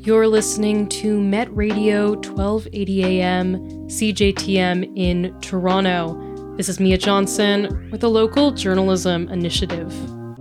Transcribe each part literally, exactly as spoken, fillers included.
You're listening to Met Radio twelve eighty A M C J T M in Toronto. This is Mia Johnson with the Local Journalism Initiative.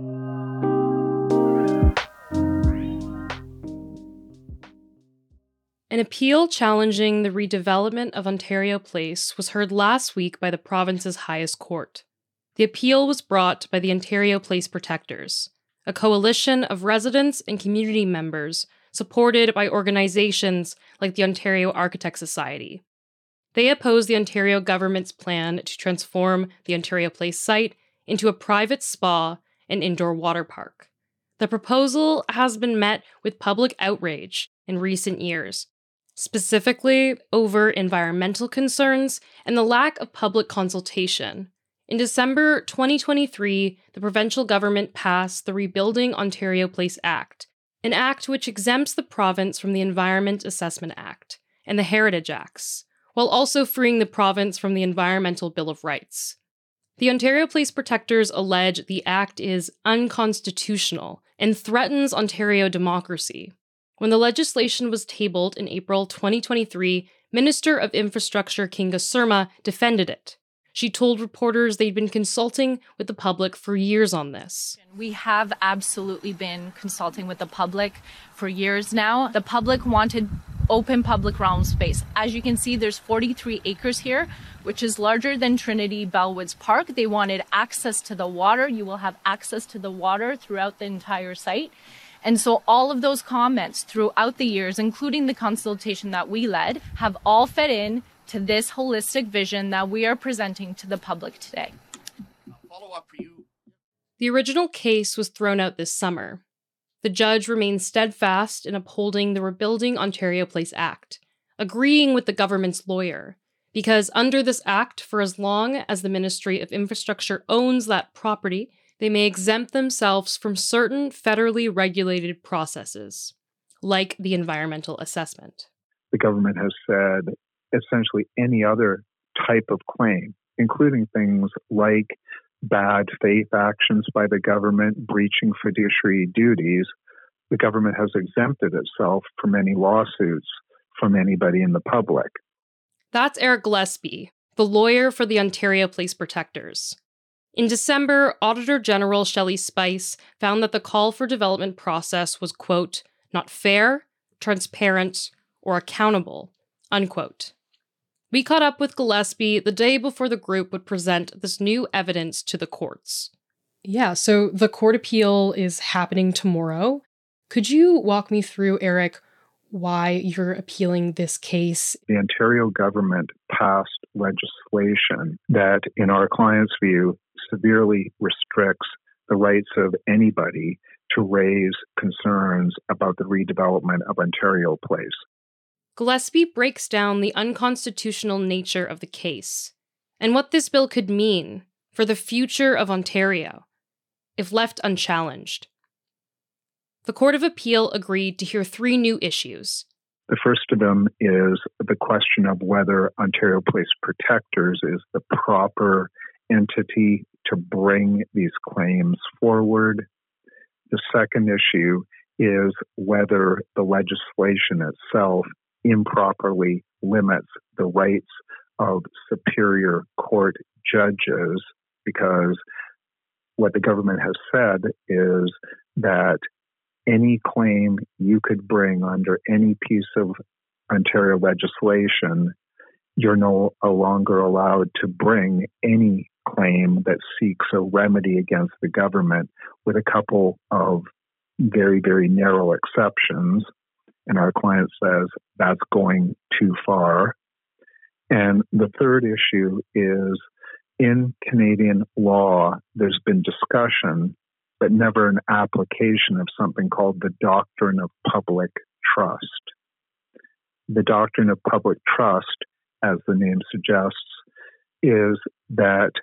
An appeal challenging the redevelopment of Ontario Place was heard last week by the province's highest court. The appeal was brought by the Ontario Place Protectors, a coalition of residents and community members supported by organizations like the Ontario Architects Society. They oppose the Ontario government's plan to transform the Ontario Place site into a private spa and indoor water park. The proposal has been met with public outrage in recent years, specifically over environmental concerns and the lack of public consultation. In December twenty twenty-three, the provincial government passed the Rebuilding Ontario Place Act, an act which exempts the province from the Environment Assessment Act and the Heritage Acts, while also freeing the province from the Environmental Bill of Rights. The Ontario Place Protectors allege the act is unconstitutional and threatens Ontario democracy. When the legislation was tabled in April twenty twenty-three, Minister of Infrastructure Kinga Surma defended it. She told reporters they'd been consulting with the public for years on this. We have absolutely been consulting with the public for years now. The public wanted open public realm space. As you can see, there's forty-three acres here, which is larger than Trinity Bellwoods Park. They wanted access to the water. You will have access to the water throughout the entire site. And so all of those comments throughout the years, including the consultation that we led, have all fed in to this holistic vision that we are presenting to the public today. Follow-up for you. The original case was thrown out this summer. The judge remained steadfast in upholding the Rebuilding Ontario Place Act, agreeing with the government's lawyer, because under this act, for as long as the Ministry of Infrastructure owns that property, they may exempt themselves from certain federally regulated processes, like the environmental assessment. The government has said essentially any other type of claim, including things like bad faith actions by the government, breaching fiduciary duties, the government has exempted itself from any lawsuits from anybody in the public. That's Eric Gillespie, the lawyer for the Ontario Place Protectors. In December, Auditor General Shelley Spice found that the call for development process was, quote, not fair, transparent, or accountable, unquote. We caught up with Gillespie the day before the group would present this new evidence to the courts. Yeah, so the court appeal is happening tomorrow. Could you walk me through, Eric, why you're appealing this case? The Ontario government passed legislation that, in our client's view, severely restricts the rights of anybody to raise concerns about the redevelopment of Ontario Place. Gillespie breaks down the unconstitutional nature of the case and what this bill could mean for the future of Ontario if left unchallenged. The Court of Appeal agreed to hear three new issues. The first of them is the question of whether Ontario Place Protectors is the proper entity to bring these claims forward. The second issue is whether the legislation itself improperly limits the rights of superior court judges, because what the government has said is that any claim you could bring under any piece of Ontario legislation, you're no longer allowed to bring any claim that seeks a remedy against the government, with a couple of very, very narrow exceptions. And our client says that's going too far. And the third issue is, in Canadian law, there's been discussion, but never an application of something called the doctrine of public trust. The doctrine of public trust, as the name suggests, is that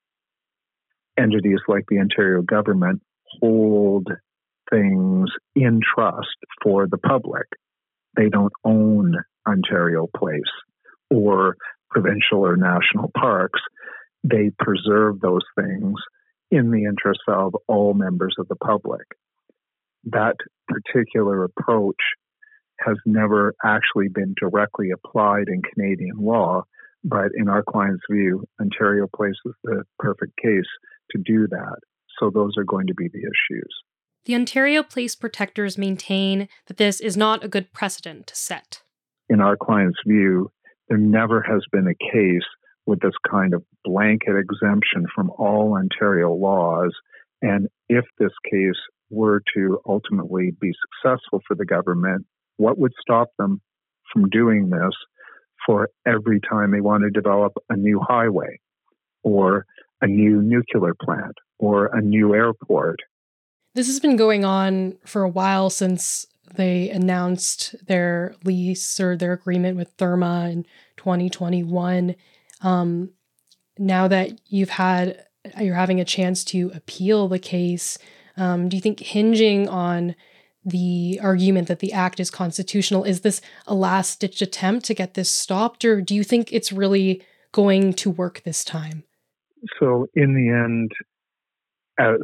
entities like the Ontario government hold things in trust for the public. They don't own Ontario Place or provincial or national parks. They preserve those things in the interest of all members of the public. That particular approach has never actually been directly applied in Canadian law, but in our client's view, Ontario Place is the perfect case to do that. So those are going to be the issues. The Ontario Place protectors maintain that this is not a good precedent to set. In our client's view, there never has been a case with this kind of blanket exemption from all Ontario laws. And if this case were to ultimately be successful for the government, what would stop them from doing this for every time they want to develop a new highway or a new nuclear plant or a new airport? This has been going on for a while since they announced their lease or their agreement with Therma in twenty twenty-one. Um, now that you've had, you're having a chance to appeal the case, um, do you think hinging on the argument that the act is constitutional, is this a last-ditch attempt to get this stopped, or do you think it's really going to work this time? So in the end, as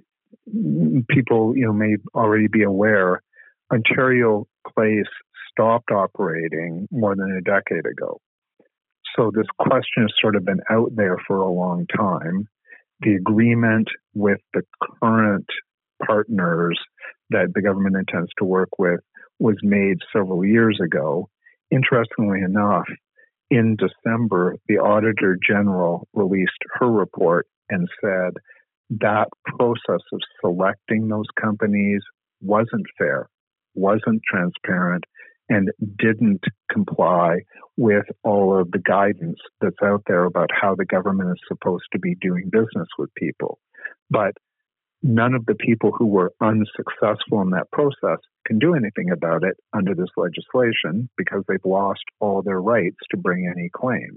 people you know may already be aware, Ontario Place stopped operating more than a decade ago. So this question has sort of been out there for a long time. The agreement with the current partners that the government intends to work with was made several years ago. Interestingly enough, in December, the Auditor General released her report and said that process of selecting those companies wasn't fair, wasn't transparent, and didn't comply with all of the guidance that's out there about how the government is supposed to be doing business with people. But none of the people who were unsuccessful in that process can do anything about it under this legislation because they've lost all their rights to bring any claims.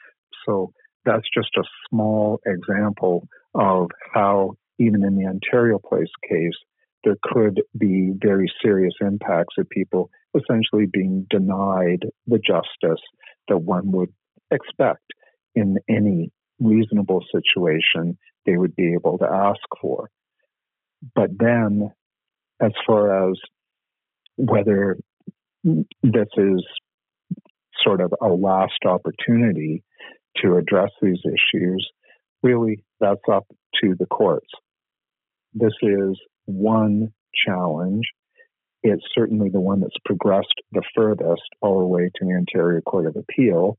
So that's just a small example of how, even in the Ontario Place case, there could be very serious impacts of people essentially being denied the justice that one would expect in any reasonable situation they would be able to ask for. But then, as far as whether this is sort of a last opportunity to address these issues, really that's up to the courts. This is one challenge. It's certainly the one that's progressed the furthest all the way to the Ontario Court of Appeal.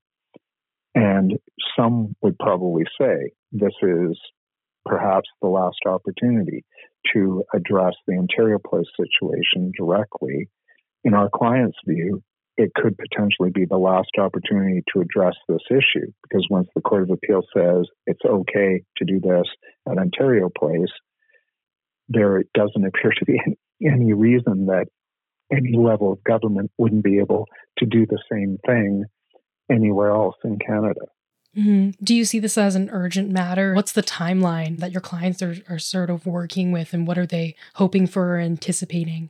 And some would probably say this is perhaps the last opportunity to address the Ontario Place situation directly. In our client's view, it could potentially be the last opportunity to address this issue, because once the Court of Appeal says it's okay to do this at Ontario Place, there doesn't appear to be any reason that any level of government wouldn't be able to do the same thing anywhere else in Canada. Mm-hmm. Do you see this as an urgent matter? What's the timeline that your clients are, are sort of working with, and what are they hoping for or anticipating?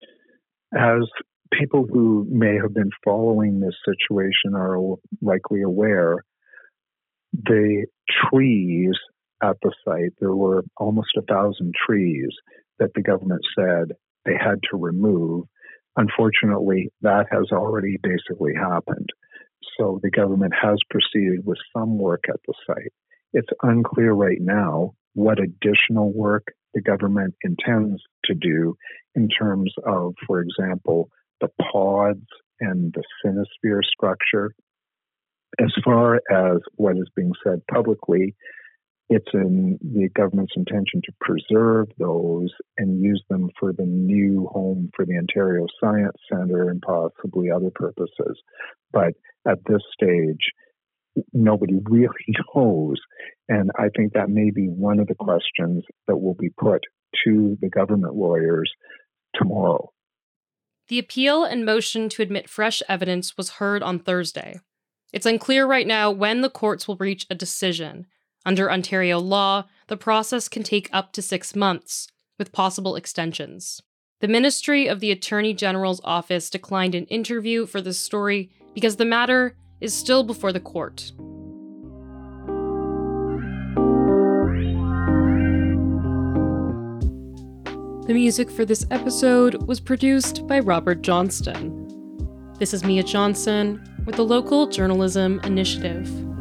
As people who may have been following this situation are likely aware, the trees at the site, there were almost a thousand trees that the government said they had to remove. Unfortunately, that has already basically happened. So the government has proceeded with some work at the site. It's unclear right now what additional work the government intends to do in terms of, for example, the pods and the Sinosphere structure. As far as what is being said publicly, it's in the government's intention to preserve those and use them for the new home for the Ontario Science Centre and possibly other purposes. But at this stage, nobody really knows. And I think that may be one of the questions that will be put to the government lawyers tomorrow. The appeal and motion to admit fresh evidence was heard on Thursday. It's unclear right now when the courts will reach a decision. Under Ontario law, the process can take up to six months, with possible extensions. The Ministry of the Attorney General's office declined an interview for this story because the matter is still before the court. The music for this episode was produced by Robert Johnston. This is Mia Johnson with the Local Journalism Initiative.